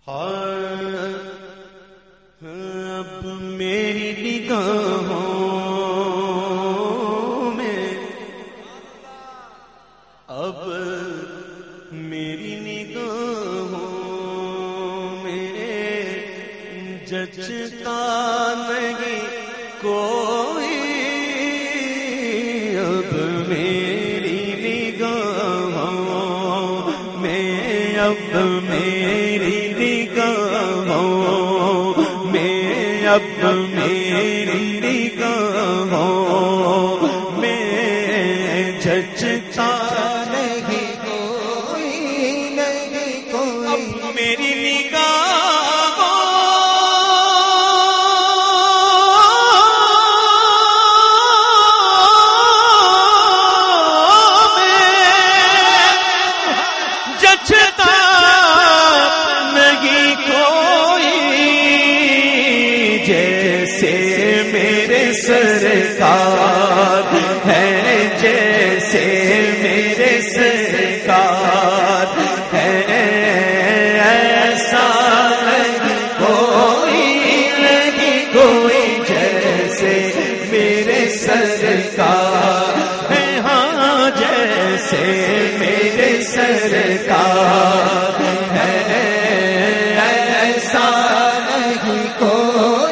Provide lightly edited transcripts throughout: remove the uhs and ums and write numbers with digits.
اب میری نگاہوں میں، اب میری نگاہوں میں جچتا نہیں کوئی، اب میری نگاہوں میں، اب میری نگاہوں میں، اب میری نگاہوں میں جچتا نہیں کوئی، نہیں کوئی، اب میری سرکار ہے، جیسے میرے سرکار ہے، ایسا نہیں کوئی، نہیں کوئی جیسے میرے سرکار ہے، ہاں جیسے میرے سرکار ہے، ایسا نہیں کوئی۔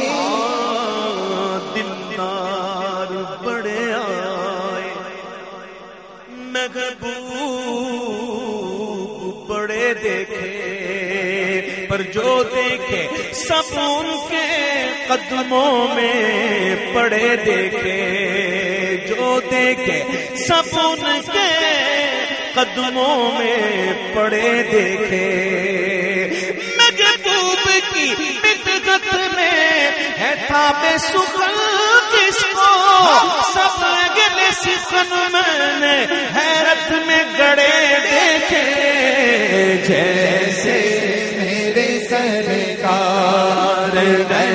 بڑے دیکھے پر جو دیکھے سب ان کے قدموں میں پڑے، دیکھے جو دیکھے سب ان کے قدموں میں پڑے، دیکھے محبوب کی بدعت میں ہے تاب سخن کس کو، سب گلے سخن میں نے حیرت میں گڑے دیکھے، جیسے میرے سرکار ہے،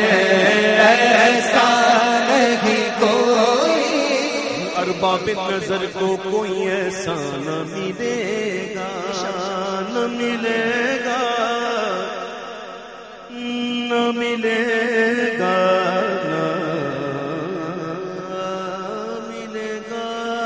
ایسا نہیں کوئی۔ ارباب نظر کو کوئی ایسا نہ ملے گا، نہ ملے گا، نہ ملے گا، نہ ملے گا،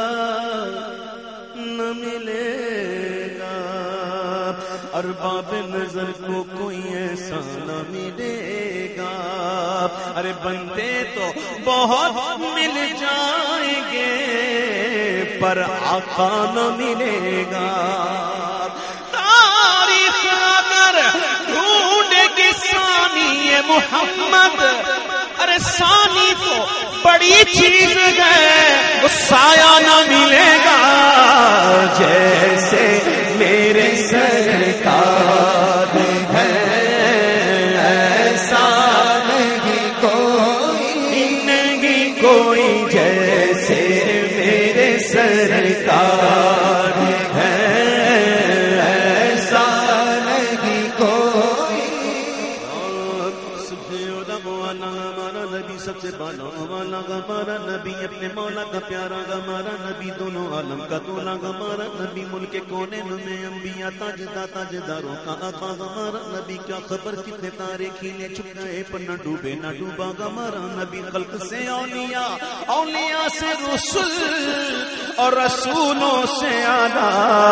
نہ ملے گا۔ ارباب نظر کو کوئی ایسا نہ ملے گا، ارے بندے تو بہت مل جائیں گے پر آقا نہ ملے گا۔ تاریخ اگر ڈھونڈے گی ثانی محمد، ارے ثانی تو بڑی چیز ہے، وہ سایہ نہ ملے گا، جیسے میرے سرکار ہے، ایسا نہیں کوئی، نہیں کوئی جیسے میرے سرکار ہے، ایسا نہیں کوئی۔ ہمارا نبی سب سے بالا والا، ہمارا نبی اپنے مولا کا پیارا، ہمارا نبی دونوں عالم کا دولا، ہمارا نبی ملک کونے میں انبیاء تاجداروں کا آقا، ہمارا نبی کیا خبر کتنے تارے کھیلے چھپ گئے پر نہ ڈوبے نہ ڈوبا، ہمارا نبی خلق سے اولیاء، اولیاء سے رسول اور رسولوں سے اعلیٰ،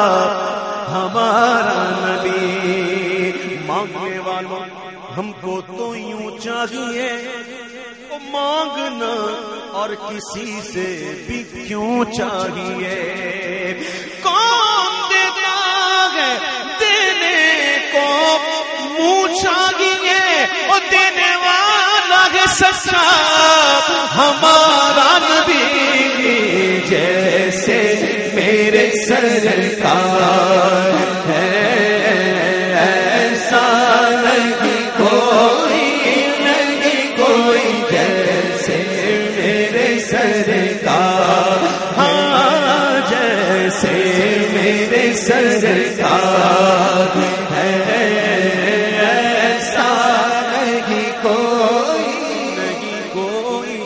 ہمارا نبی۔ مانگنے والوں ہم کو تو یوں چاہیے مانگنا اور کسی سے بھی کیوں چاہیے، کون دیتا ہے دینے کو منہ چاہیے، اور دینے والا ہے سچا ہمارا نبی، جیسے میرے سرکار ہے، ایسا نہیں کوئی، نہیں کوئی جیسے میرے سرکار، ہاں جیسے میرے سرکار ہے، ایسا نہیں کوئی، نہیں کوئی۔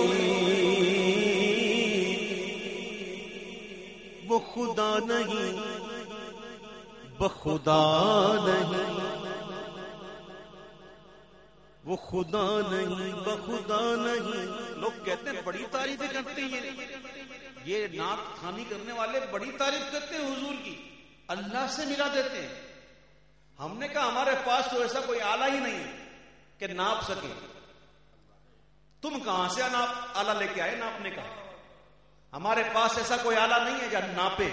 وہ خدا نہیں، بخدا نہیں، وہ خدا نہیں بخدا نہیں. لوگ کہتے ہیں بڑی تعریفیں کرتے ہیں یہ نعت خوانی کرنے والے بڑی تعریف کرتے ہیں حضور کی, اللہ سے ملا دیتے ہیں. ہم نے کہا ہمارے پاس تو ایسا کوئی آلہ ہی نہیں کہ ناپ سکے. تم کہاں سے آلہ لے کے آئے ناپنے کا؟ ہمارے پاس ایسا کوئی آلہ نہیں ہے جو ناپے.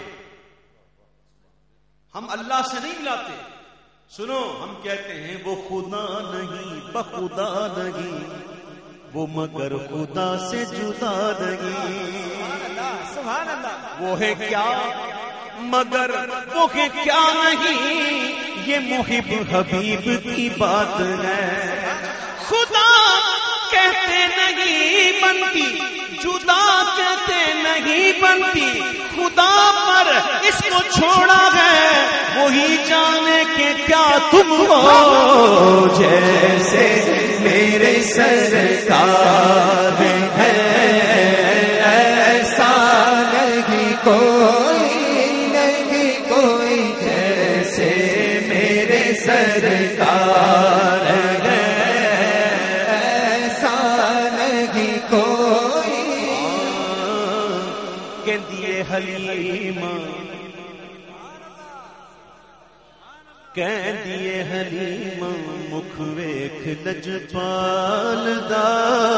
ہم اللہ سے نہیں ملاتے. سنو, ہم کہتے ہیں وہ خدا نہیں بخدا نہیں, وہ مگر خدا سے جدا نہیں. سبحان اللہ. وہ ہے کیا مگر وہ ہے کیا نہیں, یہ محب حبیب کی بات ہے. خدا کہتے نہیں بنتی, جدا کہتے نہیں بنتی. خدا پر اس کو چھوڑا ہے, وہی جانے کہ کیا تم ہو. جیسے میرے سرکار ہے ایسا نہیں کوئی, نہیں کوئی جیسے میرے سرکار ہے ایسا نہیں کوئی. کہندی حلیمہ کہندی حلیمہ مکھ ویکھ لجپال دا,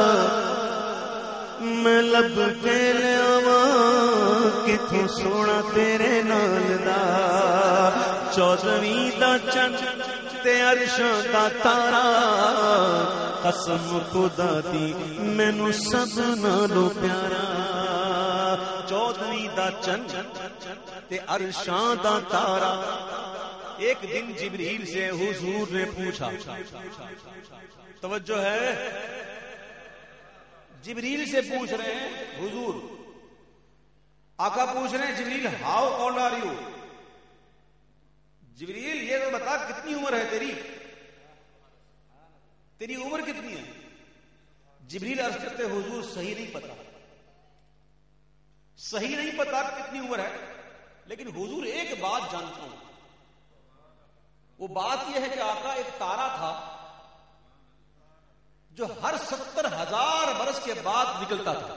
میں لب کے لیاواں کتھوں سونا تیرے نال دا. 14ویں دا چند تے عرشاں دا تارا, قسم خدا دی مینوں سب نالوں پیارا. 14ویں دا چند تے عرشاں دا تارا. ایک دن جبریل سے حضور نے پوچھا, توجہ ہے, جبریل سے پوچھ رہے ہیں حضور, آقا پوچھ رہے ہیں Jibreel how old are you. Jibreel یہ تو بتا کتنی عمر ہے تیری, تیری عمر کتنی ہے؟ جبریل عرض کرتے حضور صحیح نہیں پتا, صحیح نہیں پتا کتنی عمر ہے, لیکن حضور ایک بات جانتا ہوں. وہ بات یہ ہے کہ آقا ایک تارا تھا جو ہر 70,000 برس کے بعد نکلتا تھا.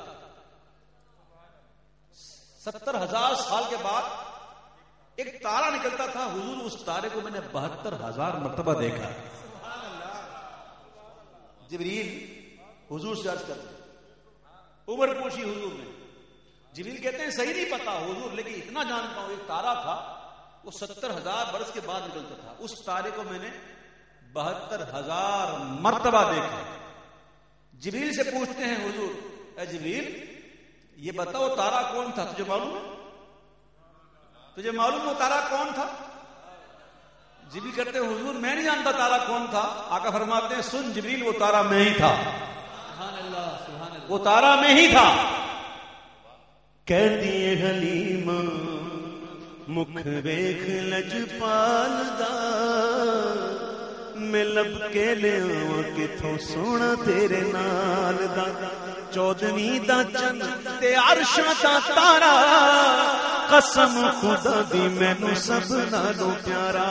70,000 سال کے بعد ایک تارا نکلتا تھا. حضور اس تارے کو میں نے 72,000 مرتبہ دیکھا. جبریل حضور سے عرض کرتے, عمر پوچھی حضور نے. جبریل کہتے ہیں صحیح نہیں پتا حضور, لیکن اتنا جانتا ہوں ایک تارا تھا وہ 70,000 برس کے بعد نکلتا تھا. اس تارے کو میں نے 72,000 مرتبہ دیکھا. جبریل سے پوچھتے ہیں حضور, اے جبریل یہ بتاؤ تارا کون تھا, تجھے معلوم ہے؟ تجھے معلوم وہ تارا کون تھا؟ جبریل کہتے ہیں حضور میں نہیں جانتا تارا کون تھا. آقا فرماتے ہیں سن جبریل وہ تارا میں ہی تھا. سبحان اللہ, سبحان اللہ. وہ تارا میں ہی تھا. کہندی حلیمہ مکھ ویکھ لجپال دا, میں لب کے لیاواں کتھوں سونا تیرے نال دا. 14ویں دا چند تے عرشاں دا تارا, قسم خدا دی مینوں سب نالوں پیارا.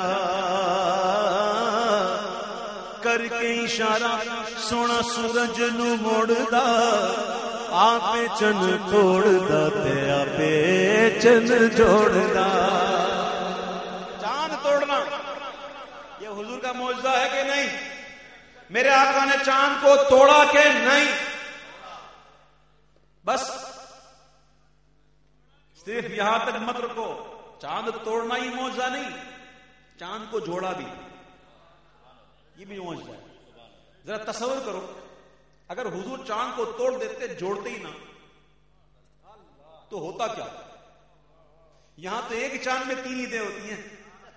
کر کے اشارہ سونا سورج نو موڑدا, آپے چن توڑدا تے آپے چن جوڑدا. چاند توڑنا یہ حضور کا معجزہ ہے کہ نہیں؟ میرے آقا نے چاند کو توڑا کہ نہیں؟ بس صرف یہاں تک مت رکو. چاند توڑنا ہی معجزہ نہیں, چاند کو جوڑا بھی, یہ بھی معجزہ ہے. ذرا تصور کرو اگر حضور چاند کو توڑ دیتے, جوڑتے ہی نہ, تو ہوتا کیا؟ یہاں تو ایک چاند میں 3 عیدیں ہوتی ہیں,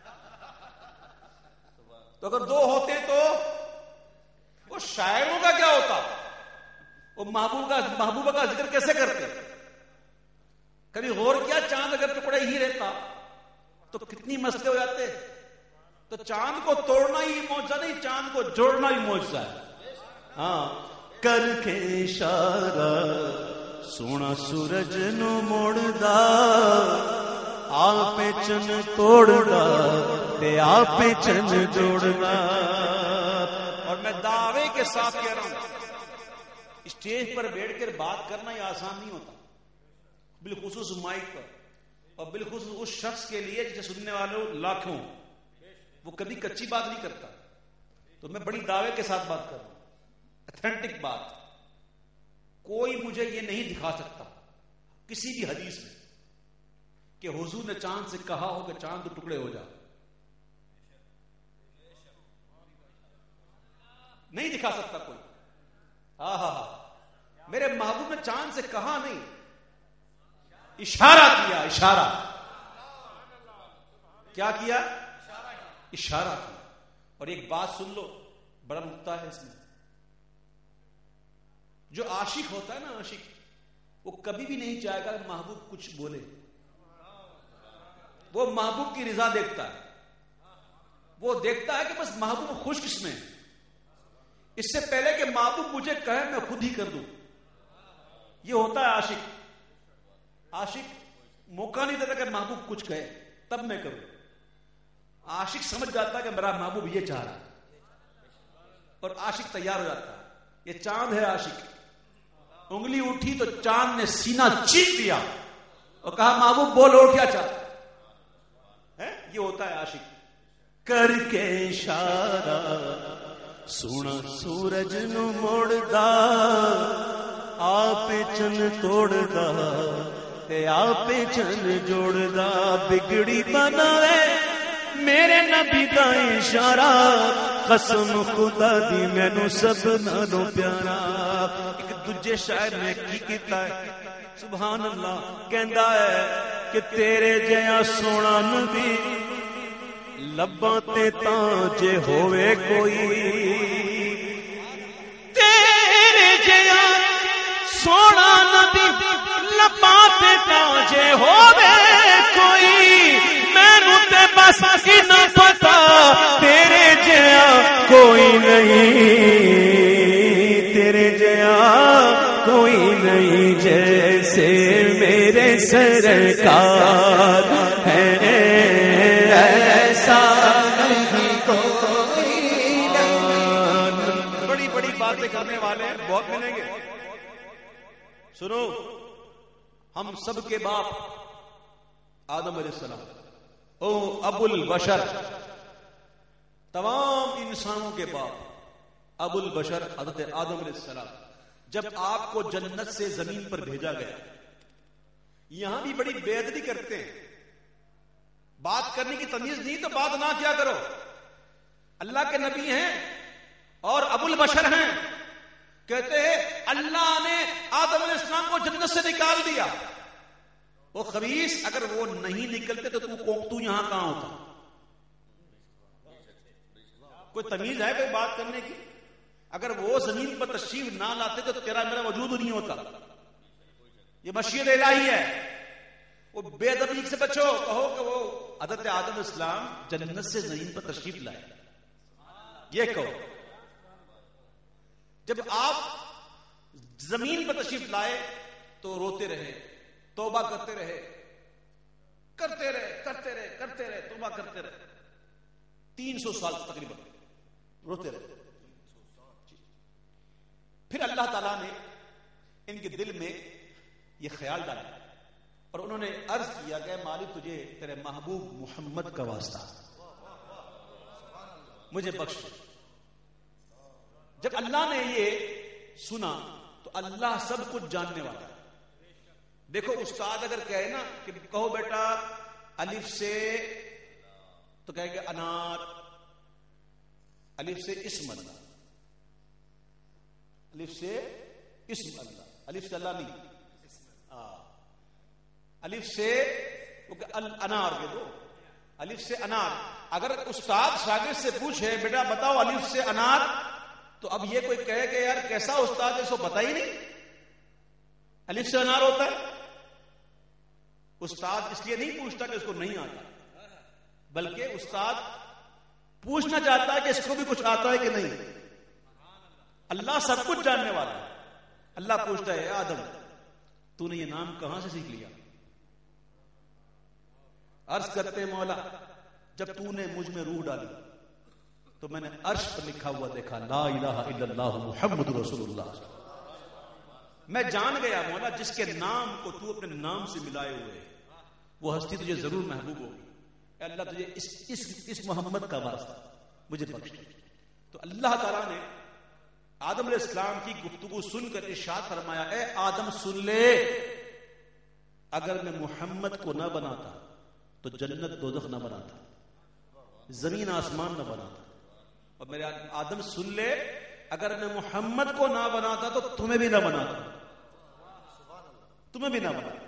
تو اگر 2 ہوتے تو وہ شاعروں کا کیا ہوتا؟ وہ محبوبہ کا ذکر کیسے کرتے؟ کبھی غور کیا چاند اگر ٹکڑا ہی رہتا تو کتنی مسئلے ہو جاتے؟ تو چاند کو توڑنا ہی معجزہ نہیں, چاند کو جوڑنا ہی معجزہ ہے. ہاں, کر کے اشارہ سونا سورج نو موڑدا, آپے چن توڑدا تے آپے چن جوڑدا. اور میں دعوے کے کے ساتھ کہہ رہا ہوں، اسٹیج پر بیٹھ کر بات کرنا یہ آسان نہیں ہوتا، بالخصوص مائک پر، اور بالخصوص اس شخص کے لیے جسے سننے والوں لاکھوں، وہ کبھی کچی بات نہیں کرتا. تو میں بڑی دعوے کے ساتھ بات کر رہا ہوں، اتھینٹک بات. کوئی مجھے یہ نہیں دکھا سکتا کسی بھی حدیث میں کہ حضور نے چاند سے کہا ہو کہ چاند تو ٹکڑے ہو جا. نہیں دکھا سکتا کوئی. میرے محبوب نے چاند سے کہا نہیں، اشارہ کیا. اشارہ کیا کیا؟ اشارہ کیا. اور ایک بات سن لو، بڑا نقطہ ہے اس میں. جو عاشق ہوتا ہے نا، عاشق، وہ کبھی بھی نہیں چاہے گا محبوب کچھ بولے. وہ محبوب کی رضا دیکھتا ہے، وہ دیکھتا ہے کہ بس محبوب خوش کس میں، اس سے پہلے کہ محبوب مجھے کہے میں خود ہی کر دوں. یہ ہوتا ہے عاشق. عاشق موقع نہیں دیتا کہ محبوب کچھ کہے تب میں کروں. عاشق سمجھ جاتا ہے کہ میرا محبوب یہ چاہ رہا ہے، اور عاشق تیار ہو جاتا ہے. یہ چاند ہے عاشق. انگلی اٹھی تو چاند نے سینہ چیخ دیا اور کہا محبوب بول اور کیا چاہتا ہے. یہ ہوتا ہے عاشق. کر کے اشارہ سونا سورج نو موڑدا، آپ چن توڑدا تے آپ چن جوڑدا. بگڑی بناوے میرے نبی دا اشارہ، قسم خدا دی مینوں سب نالوں پیارا. ایک دوجے شاعر نے کی کیتا ہے، سبحان اللہ، کہندا ہے کہ تیرے جیا سونا نبی لباں تے تاں جے ہوئے کوئی، تیرے جیا سونا نبی لباں تے تاں جے ہوئے کوئی، مینوں تے بس اتنا پتا تیرے جیا کوئی نہیں، تیرے جیا کوئی نہیں جیسے میرے سرکار ہے، ایسا نہیں کوئی نہیں. بڑی بڑی باتیں کرنے والے بہت ملیں گے. سنو، ہم سب کے باپ آدم علیہ السلام، او ابو البشر، تمام انسانوں کے باپ ابو البشر حضرت آدم علیہ السلام، جب آپ کو جنت سے زمین پر بھیجا گیا، یہاں بھی بڑی بے ادبی کرتے ہیں. بات کرنے کی تمیز نہیں تو بات نہ کیا کرو. اللہ کے نبی ہیں اور ابو البشر ہیں. کہتے ہیں اللہ نے آدم علیہ السلام کو جنت سے نکال دیا. وہ خبیث، اگر وہ نہیں نکلتے تو یہاں کہاں ہوتا؟ کوئی تمیز ہے کوئی بات کرنے کی؟ اگر وہ زمین پر تشریف نہ لاتے تو تیرا میرا وجود نہیں ہوتا. یہ مشیت الہی ہے. وہ بے ادبی سے بچو. کہو کہ وہ حضرت آدم علیہ السلام جنت سے زمین پر تشریف لائے، یہ کہو. جب آپ زمین پر تشریف لائے تو روتے رہے، توبہ کرتے رہے، کرتے رہے کرتے رہے کرتے رہے، توبہ کرتے رہے. 300 سال تقریباً روتے رہے. پھر اللہ تعالیٰ نے ان کے دل میں یہ خیال ڈالا اور انہوں نے عرض کیا کہ مالک تجھے تیرے محبوب محمد کا واسطہ مجھے بخش دے. جب اللہ نے یہ سنا تو اللہ سب کچھ جاننے والا ہے. دیکھو استاد اگر کہے نا کہ کہو بیٹا الف سے، تو کہے گا انار. الف سے اسم اللہ، الف سے اسم اللہ، الف سے اللہ نہیں. الف سے انار کے دو، الف سے انار. اگر استاد شاگرد سے پوچھے بیٹا بتاؤ الف سے انار، تو اب یہ کوئی کہے کہ یار کیسا استاد ہے، اس کو پتا ہی نہیں الف سے انار ہوتا ہے. استاد اس لیے نہیں پوچھتا کہ اس کو نہیں آتا، بلکہ استاد پوچھنا چاہتا ہے کہ اس کو بھی کچھ آتا ہے کہ نہیں. اللہ سب کچھ جاننے والا ہے. اللہ پوچھتا ہے آدم تو نے یہ نام کہاں سے سیکھ لیا؟ عرض کرتے مولا جب تو نے مجھ میں روح ڈالی تو میں نے عرش پر لکھا ہوا دیکھا لا الہ الا اللہ محمد رسول اللہ. میں جان گیا مولا جس کے نام کو تو اپنے نام سے ملائے ہوئے وہ ہستی تجھے ضرور محبوب ہوگی. اے اللہ تجھے اس محمد کا واسطہ مجھے بخش دے. تو اللہ تعالیٰ نے آدم علیہ السلام کی گفتگو سن کر ارشاد فرمایا اے آدم سن لے، اگر میں محمد کو نہ بناتا تو جنت دوزخ نہ بناتا، زمین آسمان نہ بناتا. اور میرے آدم سن لے، اگر میں محمد کو نہ بناتا تو تمہیں بھی نہ بناتا، تمہیں بھی نہ بناتا.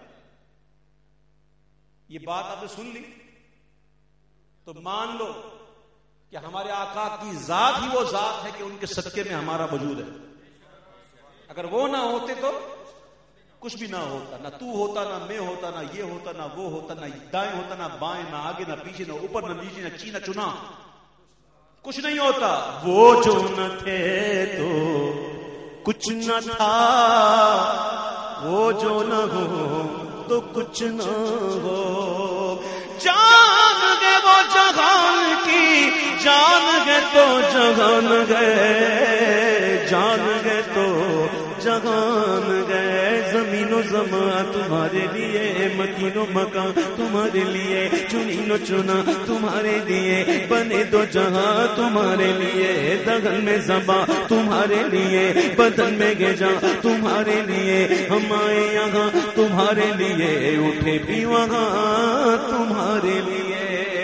یہ بات آپ نے سن لی تو مان لو کہ ہمارے آقا کی ذات ہی وہ ذات ہے کہ ان کے صدقے میں ہمارا وجود ہے. اگر وہ نہ ہوتے تو کچھ بھی نہ ہوتا، نہ تو ہوتا، نہ میں ہوتا، نہ یہ ہوتا، نہ وہ ہوتا، نہ دائیں ہوتا، نہ بائیں، نہ آگے، نہ پیچھے، نہ اوپر، نہ نیچے، نہ چی، نہ چنا، کچھ نہیں ہوتا. وہ جو نہ تھے تو کچھ نہ تھا، وہ جو نہ ہو تو کچھ نہ ہو. جان گئے وہ جہان کی، جان گئے تو جہان گئے، جان گئے تو جہان گئے. زمین و زمان تمہارے لیے، مکین و مکان تمہارے لیے، چنین و چنا تمہارے لیے، بنے دو جہاں تمہارے لیے. دگن میں زباں تمہارے لیے، بدن میں گجا تمہارے لیے. ہم آئے یہاں تمہارے لیے، اٹھے بھی وہاں تمہارے لیے.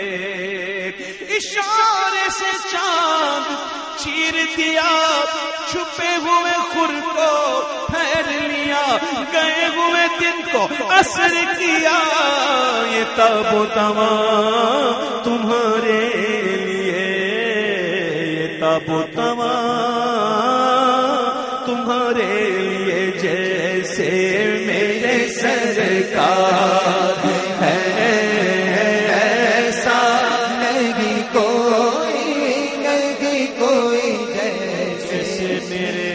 اشارے سے چاند چیر دیا، چھپے ہوئے خور کو پھیر لیا، گئے ہوئے دن کو اثر کیا. یہ تاب و توا تمہارے لیے، یہ تاب و توا تمہارے لیے. جیسے میرے سرکار ہے ایسا نہیں کوئی، نہیں کوئی جیسے میرے